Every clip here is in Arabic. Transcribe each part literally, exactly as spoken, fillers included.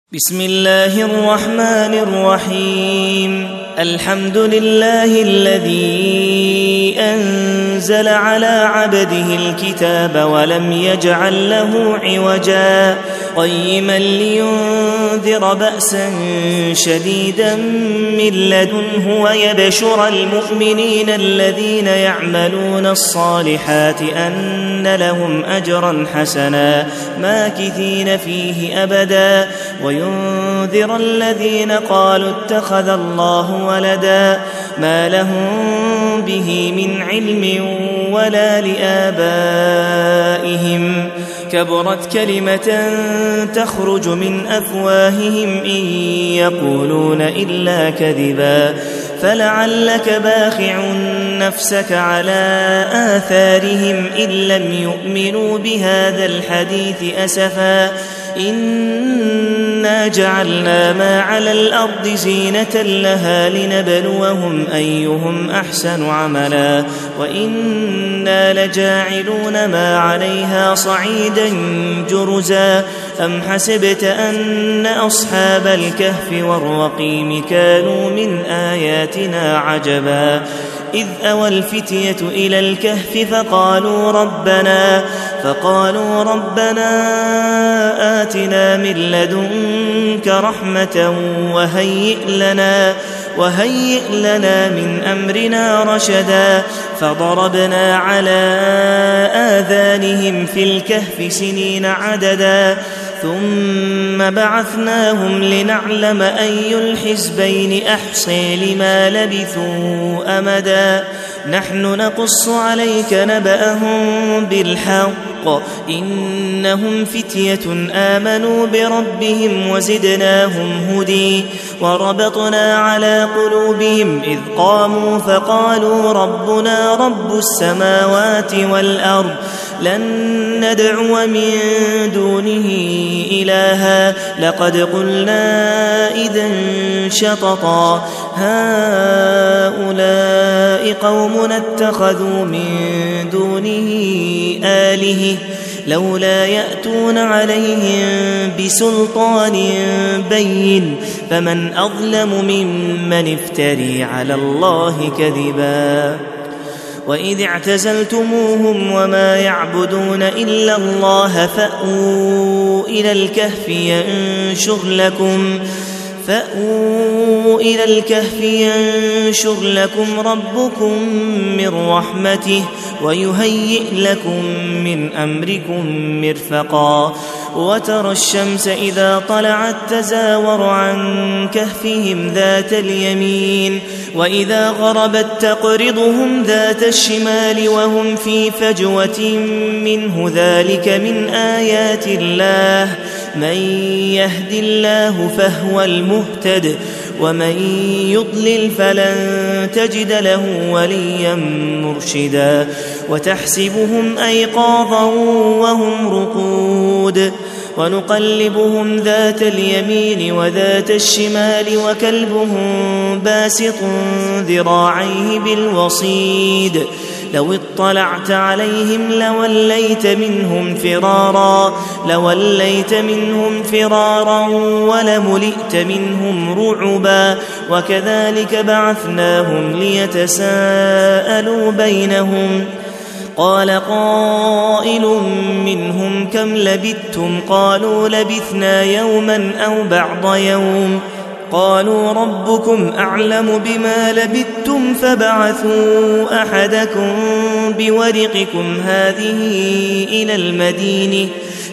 بسم الله الرحمن الرحيم. الحمد لله الذي أنزل على عبده الكتاب ولم يجعل له عوجا قيما لينذر بأسا شديدا من لدنه ويبشر المؤمنين الذين يعملون الصالحات أن لهم أجرا حسنا ماكثين فيه أبدا وينذر الذين قالوا اتخذ الله ولدا ما لهم به من علم ولا لآبائهم كبرت كلمة تخرج من أفواههم إن يقولون إلا كذبا فلعلك باخع نفسك على آثارهم إن لم يؤمنوا بهذا الحديث أسفا إنا جعلنا ما على الأرض زينة لها لنبلوهم أيهم أحسن عملا وإنا لجاعلون ما عليها صعيدا جرزا أم حسبت أن أصحاب الكهف والرقيم كانوا من آياتنا عجبا إذ أوى الفتية إلى الكهف فقالوا ربنا فقالوا ربنا آتنا من لدنك رحمة وهيئ لنا وهيئ لنا من أمرنا رشدا فضربنا على آذانهم في الكهف سنين عددا ثم بعثناهم لنعلم أي الحزبين أحصي لما لبثوا أمدا نحن نقص عليك نبأهم بالحق إنهم فتية آمنوا بربهم وزدناهم هدي وربطنا على قلوبهم إذ قاموا فقالوا ربنا رب السماوات والأرض لن ندعو من دونه إلها لقد قلنا إذا شططا هؤلاء قومنا اتخذوا من دونه آلهة لولا يأتون عليهم بسلطان بين فمن أظلم ممن افتري على الله كذبا وإذ اعتزلتموهم وما يعبدون إلا الله فأووا إلى الكهف ينشر لكم فأووا إلى الكهف ينشر لكم ربكم من رحمته ويهيئ لكم من أمركم مرفقا وترى الشمس إذا طلعت تزاور عن كهفهم ذات اليمين وإذا غربت تقرضهم ذات الشمال وهم في فجوة منه ذلك من آيات الله من يهد الله فهو المهتد ومن يضلل فلن تجد له وليا مرشدا وتحسبهم أيقاظا وهم رقود ونقلبهم ذات اليمين وذات الشمال وكلبهم باسط ذراعيه بالوصيد لو اطلعت عليهم لوليت منهم فرارا لوليت منهم فرارا ولملئت منهم رعبا وكذلك بعثناهم ليتساءلوا بينهم قال قائل منهم كم لبثتم قالوا لبثنا يوما أو بعض يوم قالوا ربكم أعلم بما لبثتم فبعثوا أحدكم بورقكم هذه إلى المدينة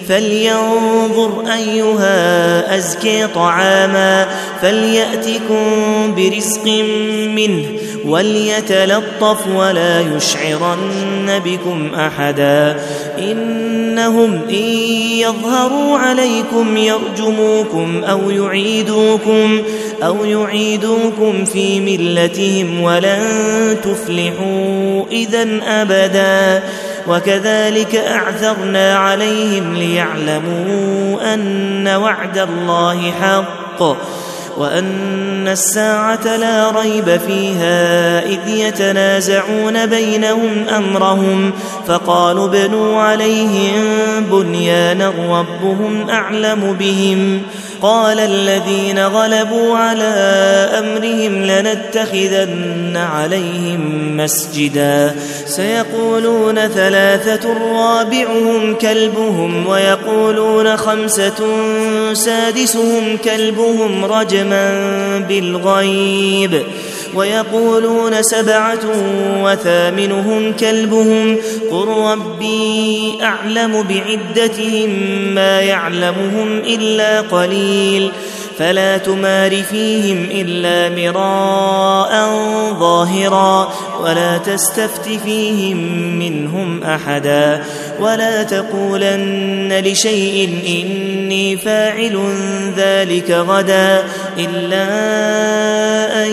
فلينظر أيها أزكي طعاما فليأتكم برزق منه وليتلطف ولا يشعرن بكم أحدا إنهم إن يظهروا عليكم يرجموكم أو يعيدوكم أو يعيدوكم في ملتهم ولن تفلحوا إذن أبدا وكذلك أعثرنا عليهم ليعلموا أن وعد الله حق وأن الساعة لا ريب فيها إذ يتنازعون بينهم أمرهم فقالوا ابنوا عليهم بنيانا ربهم أعلم بهم قال الذين غلبوا على أمرهم لنتخذن عليهم مسجدا سيقولون ثلاثة رابعهم كلبهم ويقولون خمسة سادسهم كلبهم رجما بالغيب ويقولون سبعة وثامنهم كلبهم قل ربي أعلم بعدتهم ما يعلمهم إلا قليل فلا تمار فيهم إلا مراء ظاهرا ولا تستفت فيهم منهم أحدا ولا تقولن لشيء إني فاعل ذلك غدا إلا أن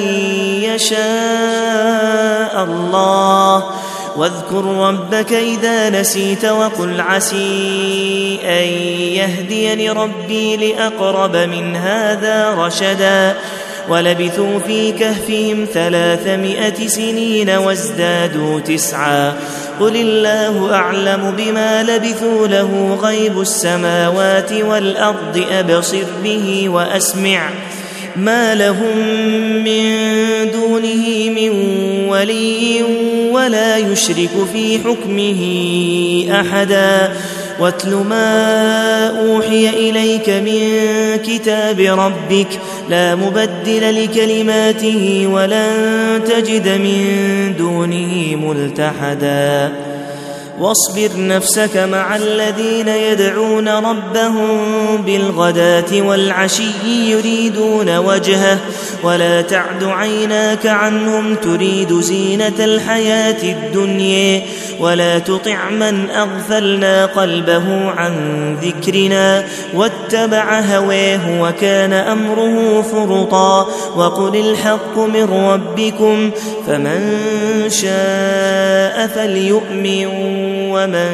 يشاء الله واذكر ربك إذا نسيت وقل عسي أن يهديني ربي لأقرب من هذا رشدا ولبثوا في كهفهم ثلاثمائة سنين وازدادوا تسعا قل الله أعلم بما لبثوا له غيب السماوات والأرض أبصر به وأسمع ما لهم من دونه من ولي ولا يشرك في حكمه أحدا واتل ما أوحي إليك من كتاب ربك لا مبدل لكلماته ولن تجد من دونه ملتحدا واصبر نفسك مع الذين يدعون ربهم بالغداة والعشي يريدون وجهه ولا تعد عيناك عنهم تريد زينة الحياة الدنيا ولا تطع من أغفلنا قلبه عن ذكرنا واتبع هواه وكان أمره فرطا وقل الحق من ربكم فمن شاء فليؤمن ومن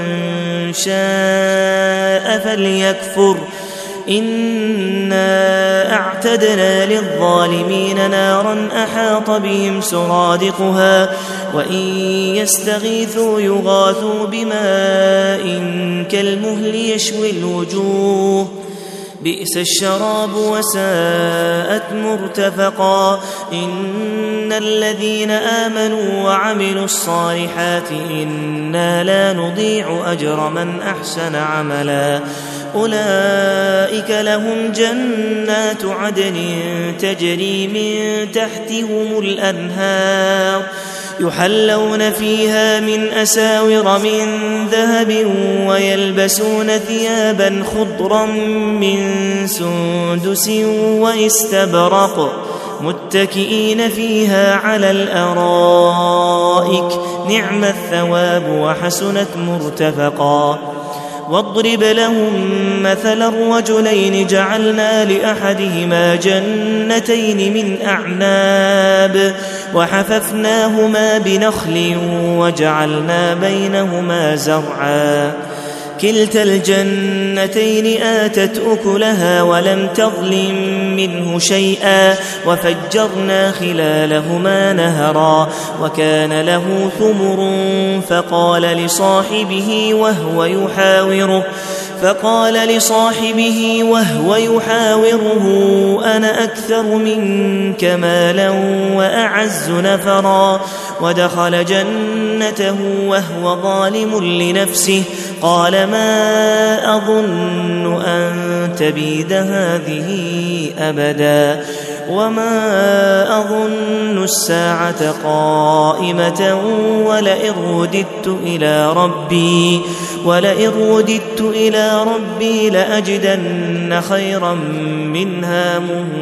شاء فليكفر إنا أعتدنا للظالمين نارا أحاط بهم سرادقها وإن يستغيثوا يغاثوا بماء كالمهل يشوي الوجوه بئس الشراب وساءت مرتفقا إن الذين آمنوا وعملوا الصالحات إنا لا نضيع أجر من أحسن عملا أولئك لهم جنات عدن تجري من تحتهم الأنهار يحلون فيها من أساور من ذهب ويلبسون ثيابا خضرا من سندس واستبرق متكئين فيها على الأرائك نعم الثواب وحسنت مرتفقا واضرب لهم مثل الرجلين جعلنا لأحدهما جنتين من أعناب وحففناهما بنخل وجعلنا بينهما زرعا كلتا الجنتين آتت أكلها ولم تظلم منه شيئا وفجرنا خلالهما نهرا وكان له ثمر فقال لصاحبه وهو يحاوره فقال لصاحبه وهو يحاوره أنا أكثر منك مالا وأعز نفرا ودخل جنته وهو ظالم لنفسه قال ما أظن أن تبيد هذه أبدا وما أظن الساعة قائمة ولئن رددت إلى ربي ولئن رددت إلى ربي لأجدن خيرا منها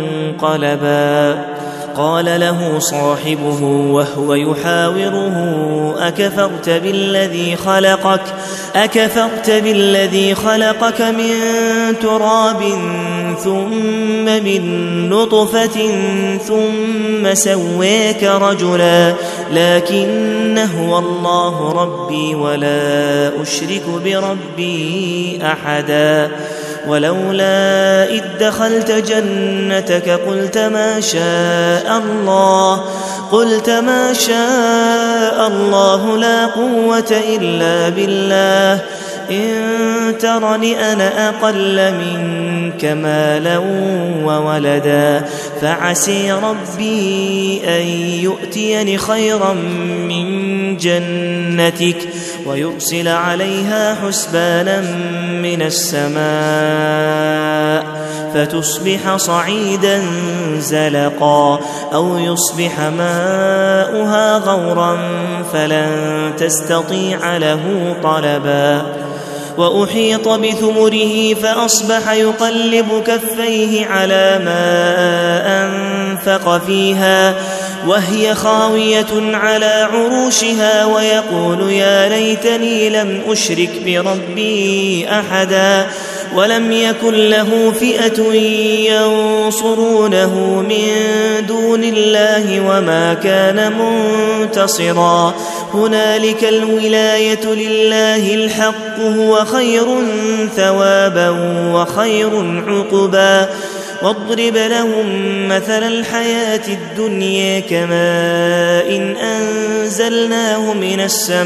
منقلبا قال له صاحبه وهو يحاوره أكفرت بالذي خلقك أكفرت بالذي خلقك من تراب ثم من نطفة ثم سويك رجلا لكن هو الله ربي ولا أشرك بربي أحدا ولولا إذ دخلت جنتك قلت ما شاء الله قلت ما شاء الله لا قوة إلا بالله إن ترني أنا أقل منك مالا وولدا فعسي ربي أن يؤتيني خيرا من جنتك ويرسل عليها حسبانا من السماء فتصبح صعيدا زلقا أو يصبح ماؤها غورا فلن تستطيع له طلبا وأحيط بثمره فأصبح يقلب كفيه على ما أنفق فيها وهي خاوية على عروشها ويقول يا ليتني لم أشرك بربي أحدا ولم يكن له فئة ينصرونه من دون الله وما كان منتصرا هنالك الولاية لله الحق هو خير ثوابا وخير عقبا واضرب لهم مثل الحياة الدنيا كماء إن أنزلناه من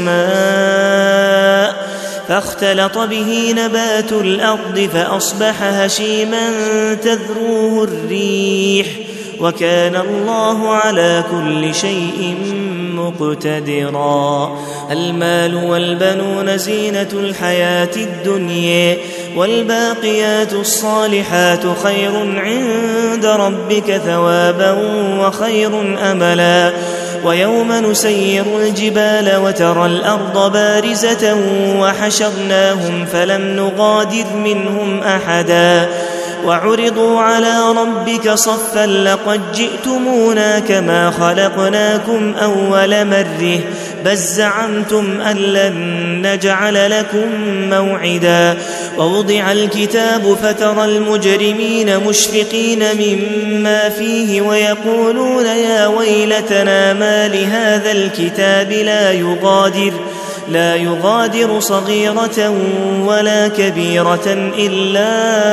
السماء فاختلط به نبات الأرض فأصبح هشيما تذروه الريح وكان الله على كل شيء مقتدرا المال والبنون زينة الحياة الدنيا والباقيات الصالحات خير عند ربك ثوابا وخير أملا ويوم نسير الجبال وترى الأرض بارزة وحشرناهم فلم نغادر منهم أحدا وعرضوا على ربك صفا لقد جئتمونا كما خلقناكم أول مرة بل زعمتم أن لن نجعل لكم موعدا ووضع الكتاب فترى المجرمين مشفقين مما فيه ويقولون يا ويلتنا ما لهذا الكتاب لا يغادر لا يغادر صغيرة ولا كبيرة إلا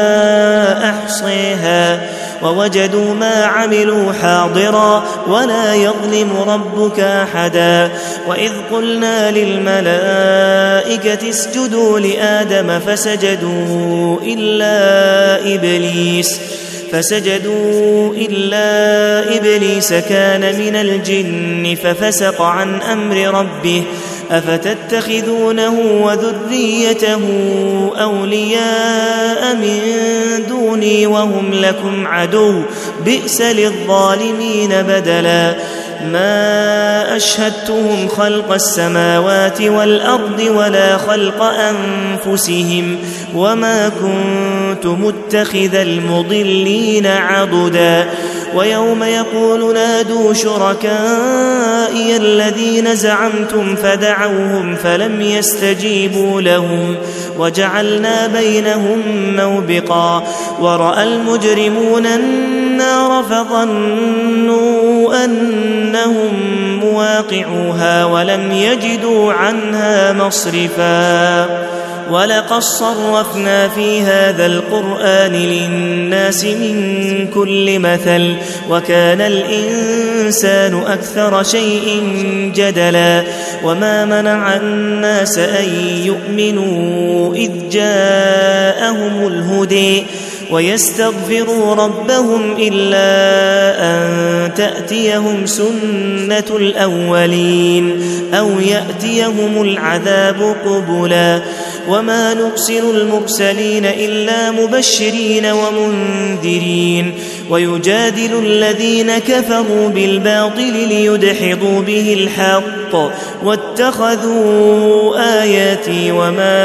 أحصيها ووجدوا ما عملوا حاضرا ولا يظلم ربك أحدا وإذ قلنا للملائكة اسجدوا لآدم فسجدوا إلا إبليس فسجدوا إلا إبليس كان من الجن ففسق عن أمر ربه أفتتخذونه وذريته أولياء من دوني وهم لكم عدو بئس للظالمين بدلا ما أشهدتهم خلق السماوات والأرض ولا خلق أنفسهم وما كنت متخذ المضلين عضدا ويوم يقول نادوا شركائي الذين زعمتم فدعوهم فلم يستجيبوا لهم وجعلنا بينهم موبقا ورأى المجرمون النار فظنوا أنهم مواقعوها ولم يجدوا عنها مصرفا ولقد صرفنا في هذا القرآن للناس من كل مثل وكان الإنسان أكثر شيء جدلا وما منع الناس أن يؤمنوا إذ جاءهم الهدى ويستغفروا ربهم إلا أن تأتيهم سنة الأولين أو يأتيهم العذاب قبلا وما نرسل المرسلين إلا مبشرين ومنذرين ويجادل الذين كفروا بالباطل ليدحضوا به الحق واتخذوا آياتي وما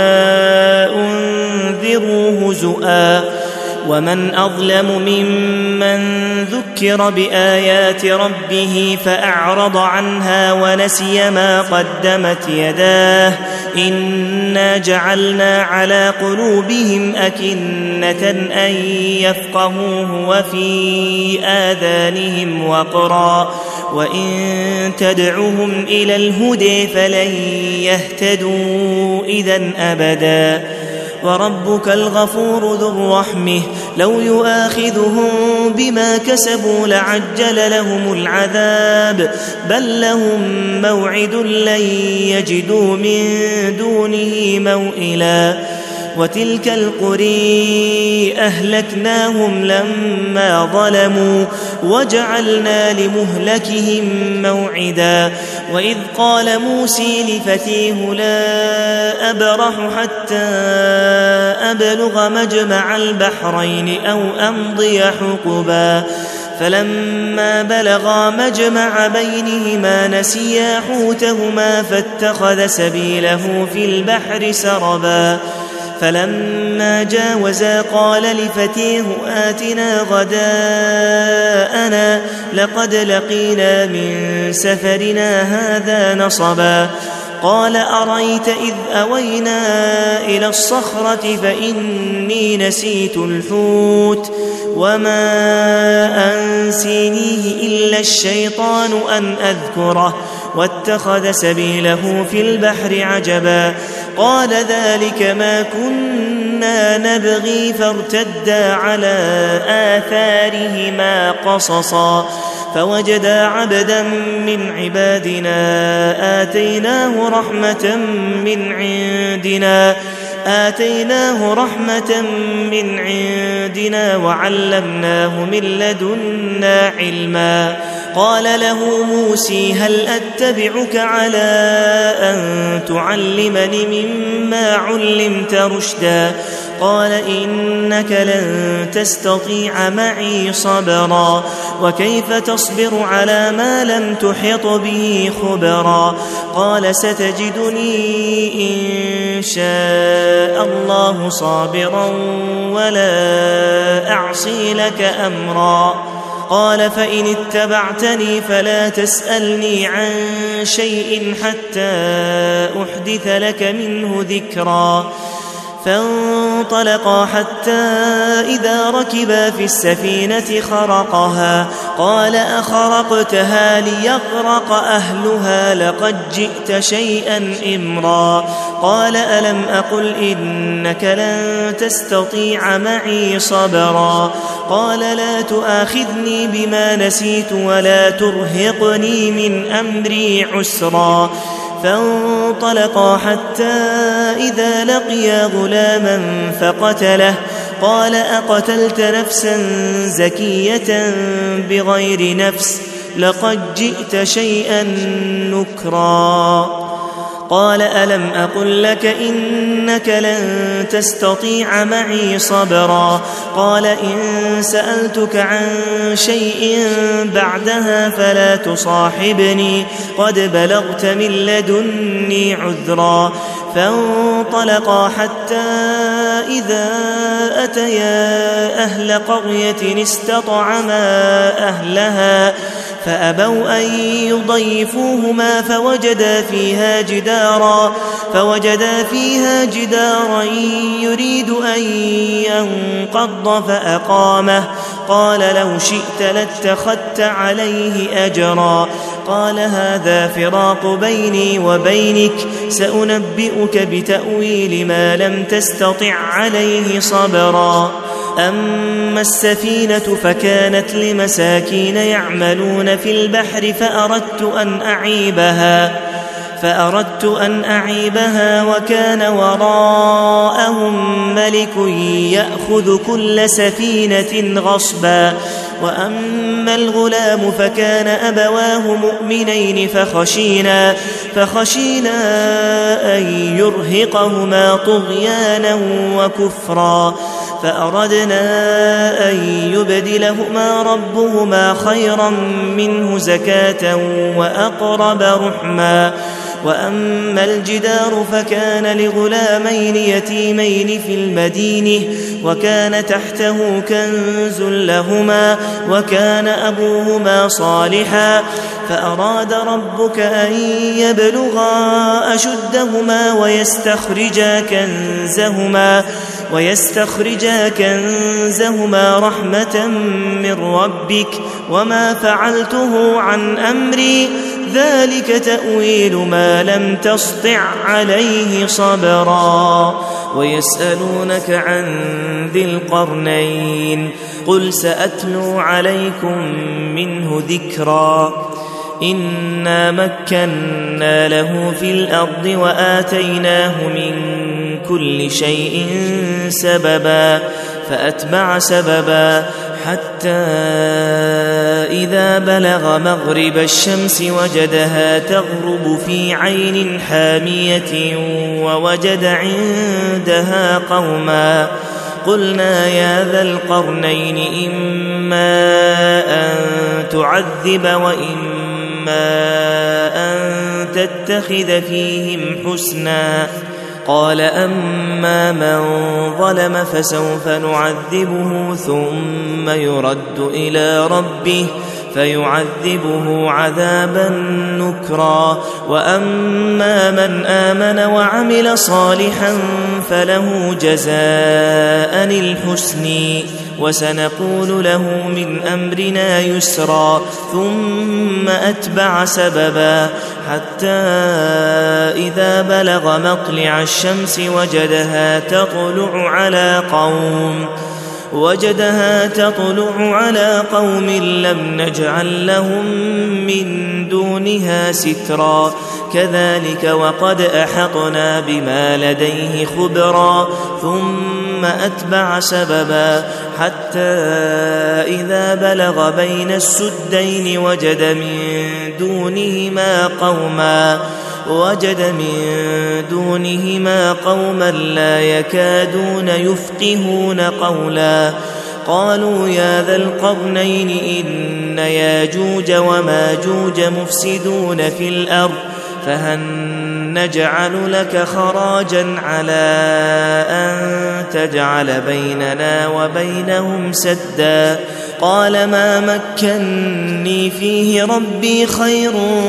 أنذروا هزؤا ومن أظلم ممن ذكر بآيات ربه فأعرض عنها ونسي ما قدمت يداه إنا جعلنا على قلوبهم أكنة أن يفقهوه وفي آذانهم وقرا وإن تدعهم إلى الهدى فلن يهتدوا إذا أبدا وربك الغفور ذو الرحمة لو يؤاخذهم بما كسبوا لعجل لهم العذاب بل لهم موعد لن يجدوا من دونه موئلا وتلك القرى أهلكناهم لما ظلموا وجعلنا لمهلكهم موعدا وإذ قال موسى لفتيه لا أبرح حتى أبلغ مجمع البحرين أو أمضي حقبا فلما بلغا مجمع بينهما نسيا حوتهما فاتخذ سبيله في البحر سربا فلما جاوزا قال لفتيه آتنا غداءنا لقد لقينا من سفرنا هذا نصبا قال أريت إذ أوينا إلى الصخرة فإني نسيت الحوت وما أنسينيه إلا الشيطان أن أذكره واتخذ سبيله في البحر عجبا قال ذلك ما كنا نبغي فارتدا على آثارهما قصصا فوجدا عبدا من عبادنا آتيناه رحمة من عندنا آتيناه رحمة من عندنا وعلمناه من لدنا علما قال له موسى هل أتبعك على أن تعلمني مما علمت رشدا قال إنك لن تستطيع معي صبرا وكيف تصبر على ما لم تحط به خبرا قال ستجدني إن شاء الله صابرا ولا أعصي لك أمرا قال فإن اتبعتني فلا تسألني عن شيء حتى أحدث لك منه ذكرا فانطلقا حتى إذا ركبا في السفينة خرقها قال أخرقتها ليغرق أهلها لقد جئت شيئا إمرا قال ألم أقل إنك لن تستطيع معي صبرا قال لا تؤاخذني بما نسيت ولا ترهقني من أمري عسرا فانطلقا حتى إذا لقيا غلاما فقتله قال أقتلت نفسا زكية بغير نفس لقد جئت شيئا نكرا قال ألم أقل لك إنك لن تستطيع معي صبرا قال إن سألتك عن شيء بعدها فلا تصاحبني قد بلغت من لدني عذرا فانطلقا حتى إذا أتيا أهل قرية استطعما أهلها فأبوا أن يضيفوهما فوجدا فيها جدارا فوجدا فيها جدارا يريد أن ينقض فأقامه قال لو شئت لاتخذت عليه أجرا قال هذا فراق بيني وبينك سأنبئك بتأويل ما لم تستطع عليه صبرا أما السفينة فكانت لمساكين يعملون في البحر فأردت أن أعيبها فأردت أن أعيبها وكان وراءهم ملك يأخذ كل سفينة غصبا وأما الغلام فكان أبواه مؤمنين فخشينا فخشينا أن يرهقهما طغيانا وكفرا فأردنا أن يبدلهما ربهما خيرا منه زكاة وأقرب رحما وأما الجدار فكان لغلامين يتيمين في المدينة وكان تحته كنز لهما وكان أبوهما صالحا فأراد ربك أن يبلغا أشدهما ويستخرجا كنزهما ويستخرجا كنزهما رحمة من ربك وما فعلته عن أمري ذلك تأويل ما لم تسطع عليه صبرا ويسألونك عن ذي القرنين قل سأتلو عليكم منه ذكرا إنا مكنا له في الأرض وآتيناه من كل شيء سببا فأتبع سببا حتى إذا بلغ مغرب الشمس وجدها تغرب في عين حامية ووجد عندها قوما قلنا يا ذا القرنين إما أن تعذب وإما أن تتخذ فيهم حسنا قال أما من ظلم فسوف نعذبه ثم يرد إلى ربه فيعذبه عذابا نكرا وأما من آمن وعمل صالحا فله جزاء الحسن وسنقول له من أمرنا يسرا ثم أتبع سببا حتى إذا بلغ مطلع الشمس وجدها تطلع على قوم وجدها تطلع على قوم لم نجعل لهم من دونها سترا كذلك وقد أحطنا بما لديه خبرا ثم أتبع سببا حتى إذا بلغ بين السدين وجد من دونهما قوما وجد من دونهما قوما لا يكادون يفقهون قولا قالوا يا ذا القرنين إن ياجوج وماجوج مفسدون في الأرض فهل نجعل لك خراجا على أن تجعل بيننا وبينهم سدا قال ما مكني فيه ربي خير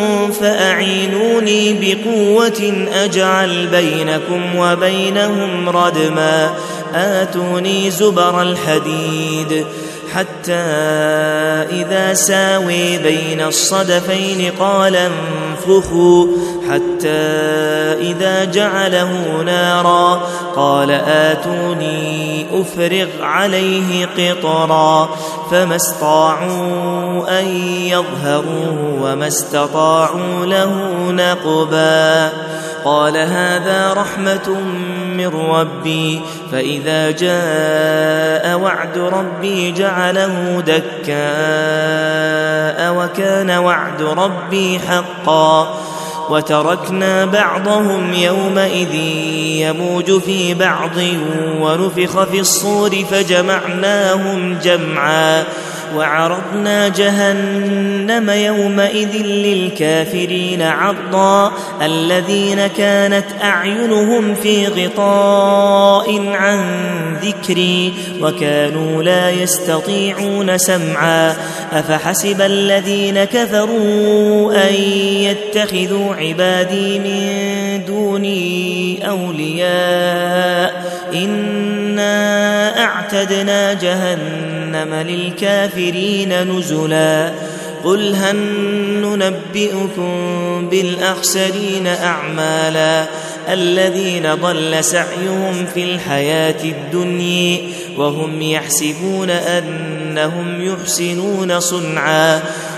فأعينوني بقوة أجعل بينكم وبينهم ردما آتوني زبر الحديد حتى إذا ساوي بين الصدفين قال انفخوا حتى إذا جعله نارا قال آتوني أفرغ عليه قطرا فما استطاعوا أن يظهروه وما استطاعوا له نقبا قال هذا رحمة من ربي فإذا جاء وعد ربي جعله دكاء وكان وعد ربي حقا وتركنا بعضهم يومئذ يموج في بعض ونفخ في الصور فجمعناهم جمعا وعرضنا جهنم يومئذ للكافرين عرضا الذين كانت أعينهم في غطاء عن ذكري وكانوا لا يستطيعون سمعا أفحسب الذين كفروا أن يتخذوا عبادي من دوني أولياء إنا أعتدنا جهنم للكافرين نزلا قل هل ننبئكم بالأخسرين أعمالا الذين ضل سعيهم في الحياة الدنيا وهم يحسبون أنهم يحسنون صنعا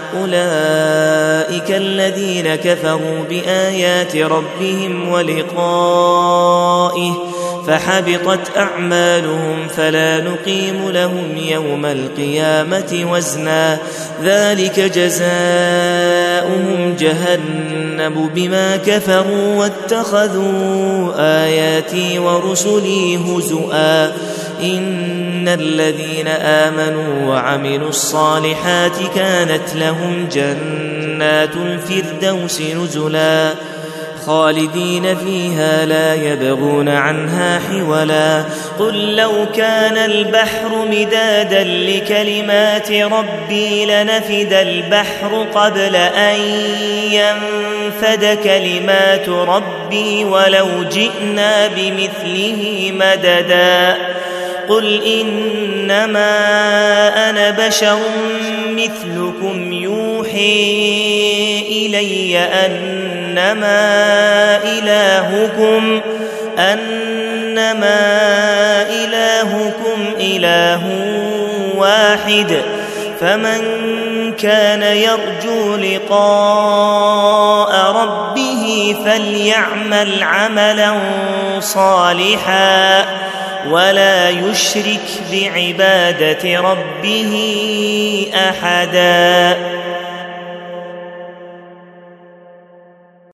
أولئك الذين كفروا بآيات ربهم ولقائه فحبطت أعمالهم فلا نقيم لهم يوم القيامة وزنا ذلك جزاؤهم جهنم بما كفروا واتخذوا آياتي ورسلي هزؤا إن الذين آمنوا وعملوا الصالحات كانت لهم جنات الفردوس نزلا خالدين فيها لا يبغون عنها حولا قل لو كان البحر مدادا لكلمات ربي لنفد البحر قبل أن ينفد كلمات ربي ولو جئنا بمثله مددا قل إنما أنا بشر مثلكم يوحي إلي أنما إلهكم أنما إنما إلهكم إله واحد فمن كان يرجو لقاء ربه فليعمل عملا صالحا ولا يشرك بعبادة ربه أحدا.